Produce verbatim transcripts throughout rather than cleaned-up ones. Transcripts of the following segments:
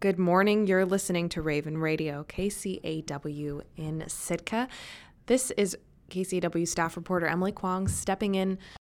Good morning. You're listening to Raven Radio, K C A W in Sitka. This is K C A W staff reporter Emily Kwong stepping in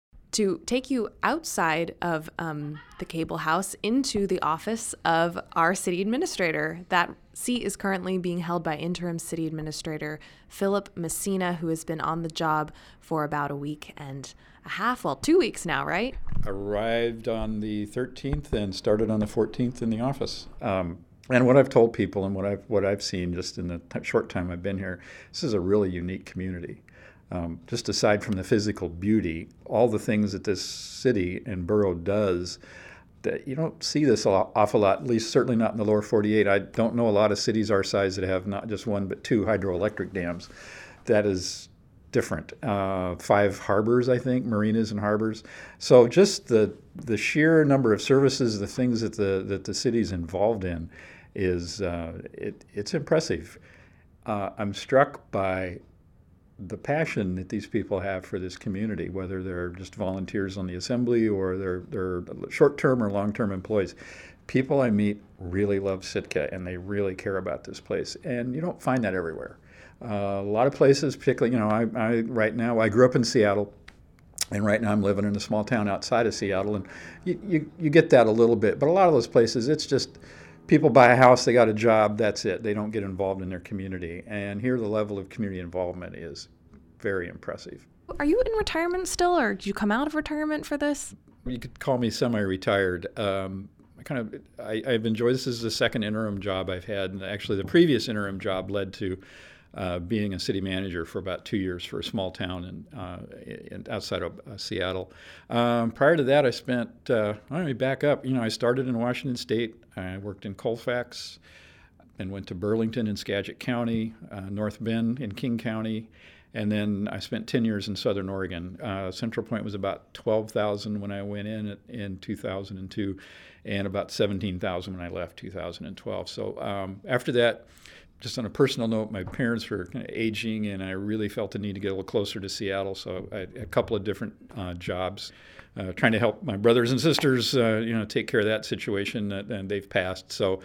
to take you outside of um, the cable house into the office of our city administrator. That seat is currently being held by interim city administrator Philip Messina, who has been on the job for about a week and a half, well, two weeks now, right? Arrived on the thirteenth and started on the fourteenth in the office. Um, and what I've told people and what I've what I've seen just in the t- short time I've been here, this is a really unique community. Um, just aside from the physical beauty, all the things that this city and borough does, that you don't see this an awful lot, at least certainly not in the lower forty-eight. I don't know a lot of cities our size that have not just one but two hydroelectric dams. That is different. Uh, five harbors, I think, marinas and harbors. So just the the sheer number of services, the things that the that the city's involved in, is uh, it, it's impressive. Uh, I'm struck by the passion that these people have for this community, whether they're just volunteers on the assembly or they're they're short-term or long-term employees. People I meet really love Sitka and they really care about this place, and you don't find that everywhere. Uh, a lot of places, particularly, you know, I, I right now I grew up in Seattle, and right now I'm living in a small town outside of Seattle, and you you, you get that a little bit, but a lot of those places it's just people buy a house, they got a job, that's it. They don't get involved in their community. And here the level of community involvement is very impressive. Are you in retirement still, or did you come out of retirement for this? You could call me semi-retired. Um, I kind of, I, I've enjoyed this. This is the second interim job I've had. And actually the previous interim job led to uh, being a city manager for about two years for a small town in, uh, in outside of uh, Seattle. Um, prior to that, I spent, uh, let me back up, you know, I started in Washington State. I worked in Colfax and went to Burlington in Skagit County, uh, North Bend in King County, and then I spent ten years in Southern Oregon. Uh, Central Point was about twelve thousand when I went in in two thousand two, and about seventeen thousand when I left two thousand twelve. So um, after that, just on a personal note, my parents were kind of aging, and I really felt the need to get a little closer to Seattle. So I had a couple of different uh, jobs, uh, trying to help my brothers and sisters, uh, you know, take care of that situation, that, and they've passed. So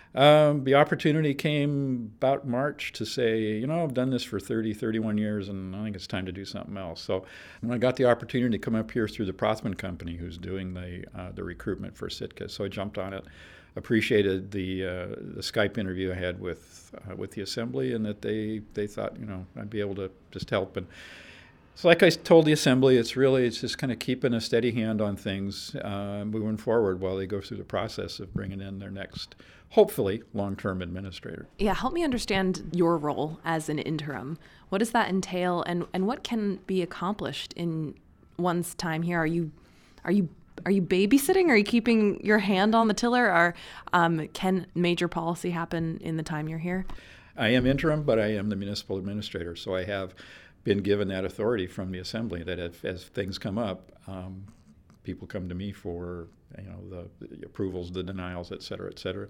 um, the opportunity came about March to say, you know, I've done this for thirty, thirty-one years, and I think it's time to do something else. So when I got the opportunity to come up here through the Prothman Company, who's doing the uh, the recruitment for Sitka, so I jumped on it. Appreciated the uh, the Skype interview I had with uh, with the assembly, and that they they thought, you know, I'd be able to just help. And so, like I told the assembly, it's really it's just kind of keeping a steady hand on things, uh, moving forward while they go through the process of bringing in their next, hopefully, long-term administrator. Yeah, help me understand your role as an interim. What does that entail, and and what can be accomplished in one's time here? Are you are you Are you babysitting? Are you keeping your hand on the tiller? Or um, can major policy happen in the time you're here? I am interim, but I am the municipal administrator, so I have been given that authority from the assembly that if, as things come up, um, people come to me for, you know, the, the approvals, the denials, et cetera, et cetera.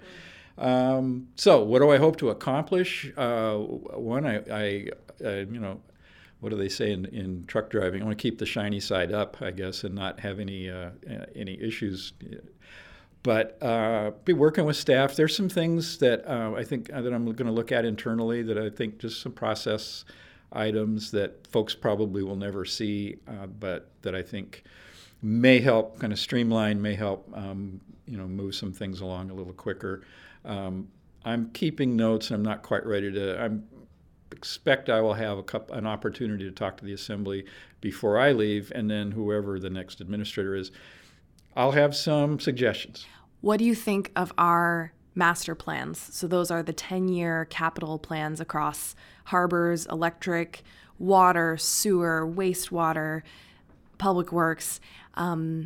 Um, so what do I hope to accomplish? Uh, one, I, I uh, you know, what do they say in, in truck driving? I want to keep the shiny side up, I guess, and not have any uh, any issues. But uh, be working with staff. There's some things that uh, I think uh, that I'm going to look at internally that I think just some process items that folks probably will never see, uh, but that I think may help kind of streamline, may help um, you know move some things along a little quicker. Um, I'm keeping notes, and I'm not quite ready to. I'm expect I will have a couple, an opportunity to talk to the assembly before I leave, and then whoever the next administrator is, I'll have some suggestions. What do you think of our master plans? So those are the ten-year capital plans across harbors, electric, water, sewer, wastewater, public works. Um,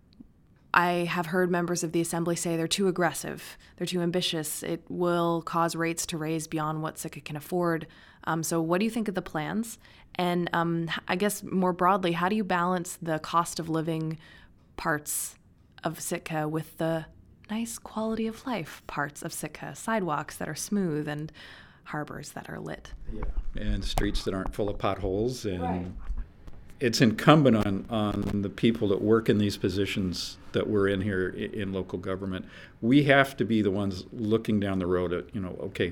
I have heard members of the assembly say they're too aggressive, they're too ambitious. It will cause rates to raise beyond what Sitka can afford. Um, so what do you think of the plans? And um, I guess more broadly, how do you balance the cost of living parts of Sitka with the nice quality of life parts of Sitka, sidewalks that are smooth and harbors that are lit? Yeah. And streets that aren't full of potholes and right. it's incumbent on, on the people that work in these positions that we're in here in, in local government. We have to be the ones looking down the road at, you know, okay,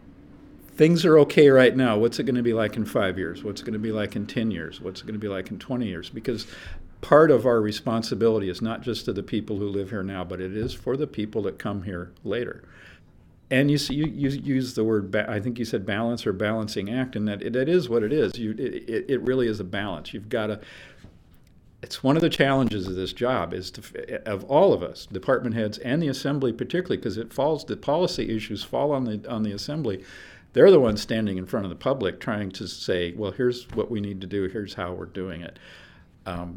things are okay right now. What's it going to be like in five years? What's it going to be like in ten years? What's it going to be like in twenty years? Because part of our responsibility is not just to the people who live here now, but it is for the people that come here later. And you see, you, you use the word, ba- I think you said balance or balancing act, and that it, it is what it is. You, it, it really is a balance. You've got to, it's one of the challenges of this job is to, of all of us, department heads and the assembly particularly, because it falls, the policy issues fall on the on the assembly. They're the ones standing in front of the public trying to say, well, here's what we need to do, here's how we're doing it. Um,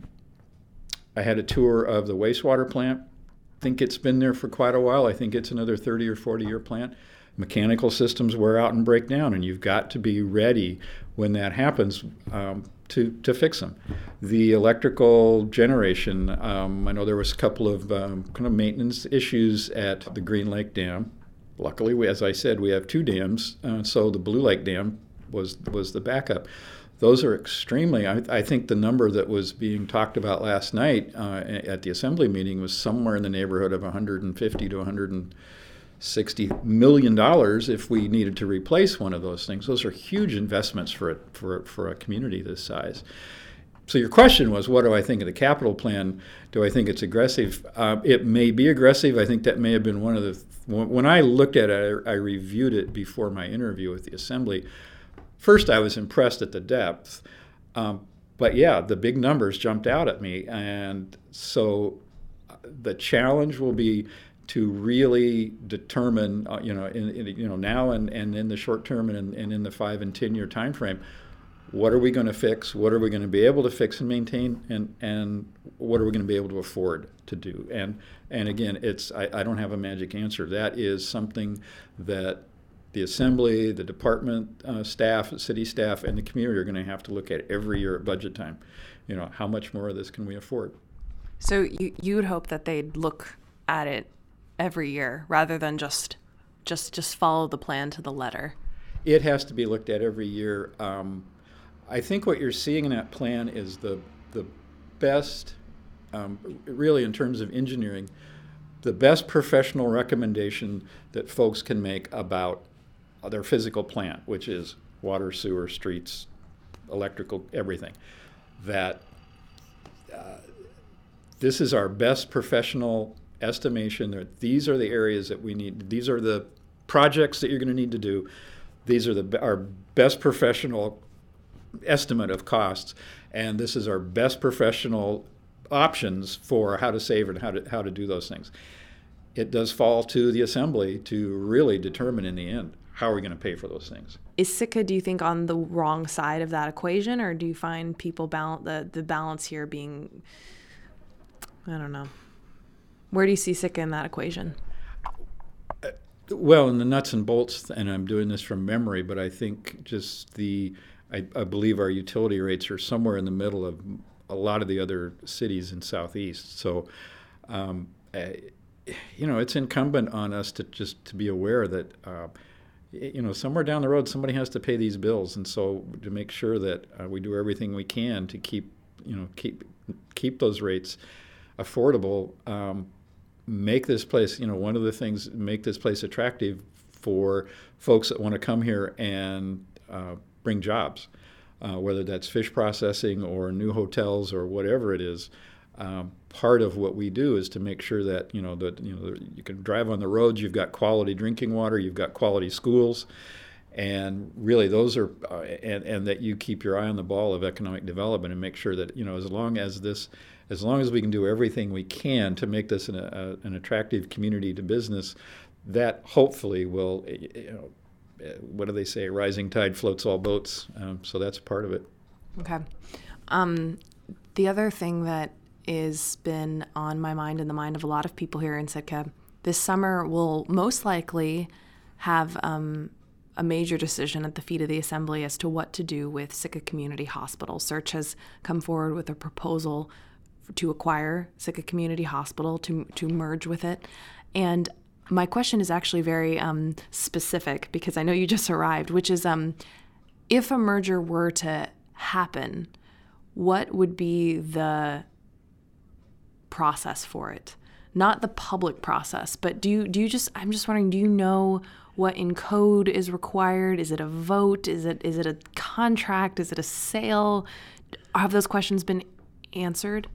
I had a tour of the wastewater plant. I think it's been there for quite a while. I think it's another thirty or forty year plant. Mechanical systems wear out and break down, and you've got to be ready when that happens um, to, to fix them. The electrical generation, um, I know there was a couple of um, kind of maintenance issues at the Green Lake Dam. Luckily, we, as I said, we have two dams, uh, so the Blue Lake Dam was was the backup. Those are extremely, I, I think the number that was being talked about last night uh, at the assembly meeting was somewhere in the neighborhood of one hundred fifty to one hundred sixty million dollars if we needed to replace one of those things. Those are huge investments for a, for, for a community this size. So your question was, what do I think of the capital plan? Do I think it's aggressive? Uh, it may be aggressive. I think that may have been one of the, when I looked at it, I, I reviewed it before my interview with the assembly. First, I was impressed at the depth, um, but yeah, the big numbers jumped out at me, and so the challenge will be to really determine, uh, you know, in, in you know now and, and in the short term and in, and in the five and ten year time frame, what are we going to fix? What are we going to be able to fix and maintain, and and what are we going to be able to afford to do? And and again, it's I, I don't have a magic answer. That is something that the assembly, the department uh, staff, city staff, and the community are going to have to look at every year at budget time. You know, how much more of this can we afford? So you you would hope that they'd look at it every year rather than just just just follow the plan to the letter. It has to be looked at every year. Um, I think what you're seeing in that plan is the the best, um, really in terms of engineering, the best professional recommendation that folks can make about their physical plant, which is water, sewer, streets, electrical, everything. That uh, this is our best professional estimation that these are the areas that we need, these are the projects that you're going to need to do, these are the our best professional estimate of costs, and this is our best professional options for how to save and how to how to do those things. It does fall to the assembly to really determine in the end how are we going to pay for those things. Is Sitka, do you think, on the wrong side of that equation, or do you find people balance the the balance here being, I don't know, where do you see Sitka in that equation? Uh, well, in the nuts and bolts, and I'm doing this from memory, but I think just the I, I believe our utility rates are somewhere in the middle of a lot of the other cities in Southeast. So, um, uh, you know, it's incumbent on us to just to be aware that, uh, you know, somewhere down the road, somebody has to pay these bills, and so to make sure that uh, we do everything we can to keep, you know, keep keep those rates affordable. Um, make this place, you know, one of the things, make this place attractive for folks that want to come here and uh, bring jobs, uh, whether that's fish processing or new hotels or whatever it is. Um, part of what we do is to make sure that, you know, that, you know, you can drive on the roads, you've got quality drinking water, you've got quality schools, and really those are, uh, and, and that you keep your eye on the ball of economic development and make sure that, you know, as long as this, as long as we can do everything we can to make this an, a, an attractive community to business, that hopefully will, you know, what do they say, rising tide floats all boats, um, so that's part of it. Okay. Um, the other thing that is been on my mind and the mind of a lot of people here in Sitka this summer will most likely have um, a major decision at the feet of the assembly as to what to do with Sitka Community Hospital. Search has come forward with a proposal to acquire Sitka Community Hospital, to to merge with it. And my question is actually very um, specific, because I know you just arrived, which is um, if a merger were to happen, what would be the process for it? Not the public process, but do you do you just I'm just wondering, do you know what in code is required? Is it a vote? Is it is it a contract? Is it a sale? Have those questions been answered?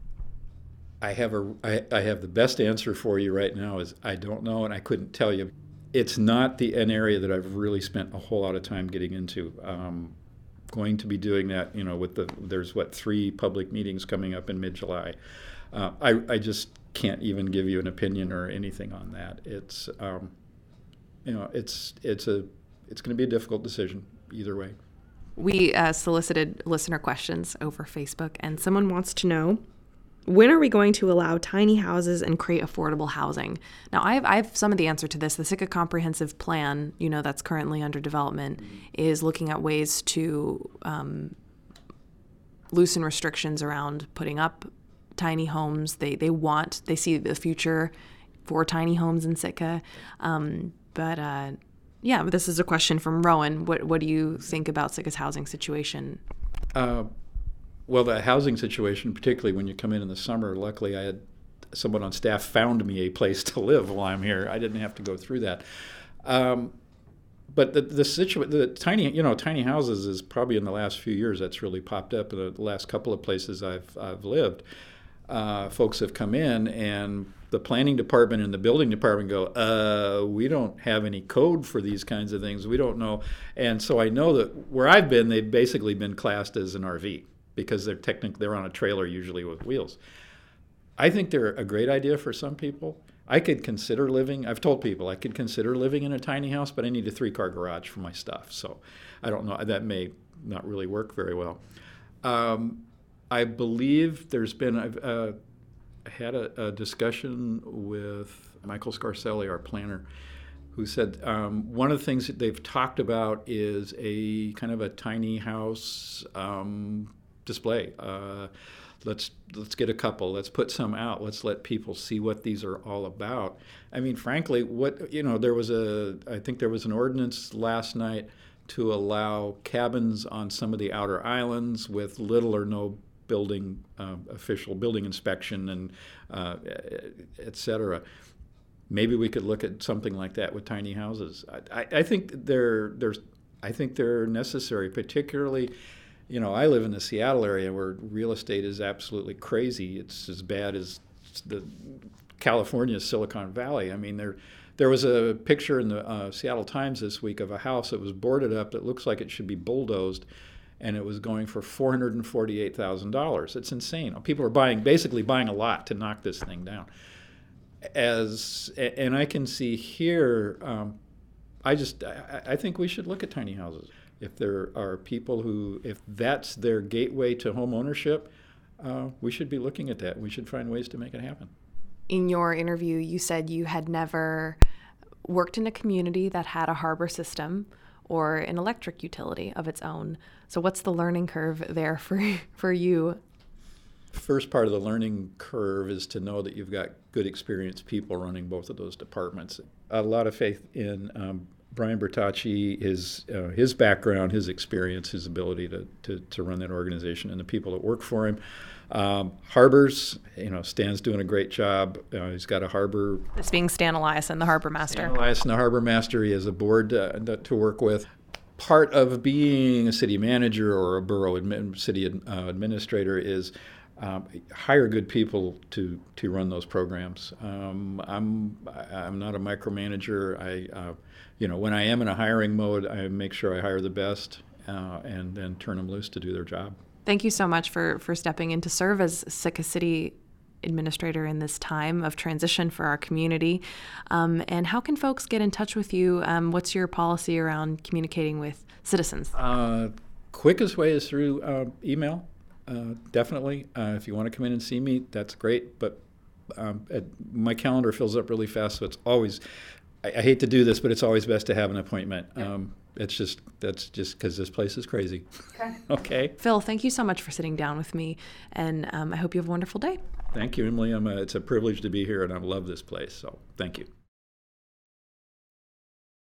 I have a I, I have the best answer for you right now is I don't know, and I couldn't tell you. It's not the an area that I've really spent a whole lot of time getting into. Um, going to be doing that, you know, with the there's what three public meetings coming up in mid-July. Uh, I I just can't even give you an opinion or anything on that. It's um, you know it's it's a it's going to be a difficult decision either way. We uh, solicited listener questions over Facebook, and someone wants to know, when are we going to allow tiny houses and create affordable housing? Now, I have, I have some of the answer to this. The Sitka Comprehensive Plan, you know, that's currently under development, is looking at ways to um, loosen restrictions around putting up tiny homes. They they want, they see the future for tiny homes in Sitka. Um, but uh, yeah, this is a question from Rowan. What what do you think about Sitka's housing situation? Uh, well, the housing situation, particularly when you come in in the summer, luckily I had someone on staff found me a place to live while I'm here. I didn't have to go through that. Um, but the the situa- the tiny you know tiny houses is probably in the last few years that's really popped up in the last couple of places I've I've lived. Uh, folks have come in and the planning department and the building department go, uh, we don't have any code for these kinds of things. We don't know. And so I know that where I've been, they've basically been classed as an R V because they're technically they're on a trailer usually with wheels. I think they're a great idea for some people. I could consider living, I've told people I could consider living in a tiny house, but I need a three-car garage for my stuff. So I don't know, that may not really work very well. Um, I believe there's been, I've uh, had a, a discussion with Michael Scarcelli, our planner, who said um, one of the things that they've talked about is a kind of a tiny house um, display. Uh, let's let's get a couple. Let's put some out. Let's let people see what these are all about. I mean, frankly, what you know, there was a I think there was an ordinance last night to allow cabins on some of the outer islands with little or no building uh, official building inspection and uh, et cetera. Maybe we could look at something like that with tiny houses. I, I, I think they're there's I think they're necessary, particularly. You know, I live in the Seattle area where real estate is absolutely crazy. It's as bad as the California's Silicon Valley. I mean, there there was a picture in the uh, Seattle Times this week of a house that was boarded up that looks like it should be bulldozed, and it was going for four hundred forty-eight thousand dollars. It's insane. People are buying, basically buying a lot to knock this thing down. As and I can see here, um, I just I, I think we should look at tiny houses. If there are people who, if that's their gateway to home ownership, uh, we should be looking at that. We should find ways to make it happen. In your interview, you said you had never worked in a community that had a harbor system or an electric utility of its own. So what's the learning curve there for for you? First part of the learning curve is to know that you've got good, experienced people running both of those departments. A lot of faith in um, Brian Bertacci, his uh, his background, his experience, his ability to, to, to run that organization, and the people that work for him. Um, harbors, you know, Stan's doing a great job. Uh, he's got a harbor. This being Stan Eliason, the harbor master. Stan Eliason, the harbor master. He has a board uh, to work with. Part of being a city manager or a borough admin, city ad, uh, administrator is um, hire good people to, to run those programs. Um, I'm I'm not a micromanager. I uh, you know when I am in a hiring mode, I make sure I hire the best uh, and then turn them loose to do their job. Thank you so much for, for stepping in to serve as Sitka City Administrator in this time of transition for our community. Um, and how can folks get in touch with you? Um, what's your policy around communicating with citizens? Uh, quickest way is through uh, email, uh, definitely. Uh, if you want to come in and see me, that's great. But um, at, my calendar fills up really fast, so it's always, I, I hate to do this, but it's always best to have an appointment. Yep. Um, It's just, that's just because this place is crazy. Okay. Okay. Phil, thank you so much for sitting down with me, and um, I hope you have a wonderful day. Thank you, Emily. I'm a, it's a privilege to be here, and I love this place, so thank you.